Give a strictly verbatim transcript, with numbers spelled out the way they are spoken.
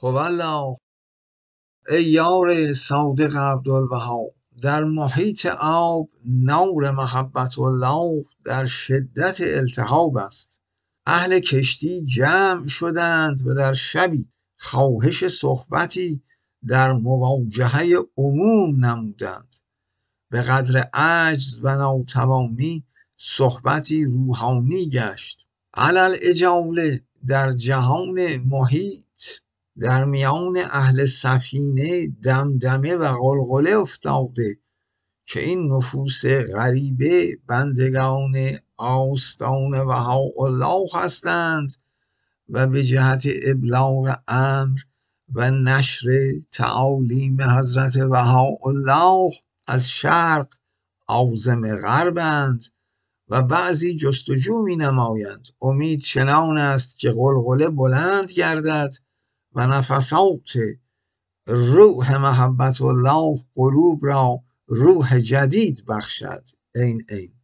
والله ای یار صادق عبدالبها، در محیط آب نور محبت الله در شدت التهاب است. اهل کشتی جمع شدند و در شبی خواهش صحبتی در مواجهه عموم نمودند. به قدر عجز و ناتوانی صحبتی روحانی گشت. علل اجاله در جهان محیط در میان اهل سفینه دمدمه و غلغله افتاده که این نفوس غریبه بندگان آستان بهاءالله هستند و به جهت ابلاغ امر و نشر تعالیم حضرت بهاءالله از شرق عازم غربند و بعضی جستجو می نمایند. امید چنان است که غلغله بلند گردد و نفسات روح محبت الله قلوب را روح جدید بخشد. این این